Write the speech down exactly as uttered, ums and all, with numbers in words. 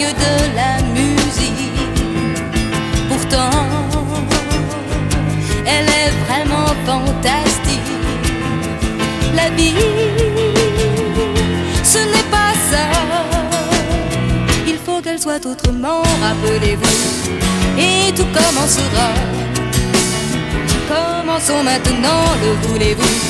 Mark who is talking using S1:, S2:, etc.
S1: de la musique. Pourtant, elle est vraiment fantastique. La vie, ce n'est pas ça. Il faut qu'elle soit autrement, rappelez-vous. Et tout commencera. Commençons maintenant, le voulez-vous?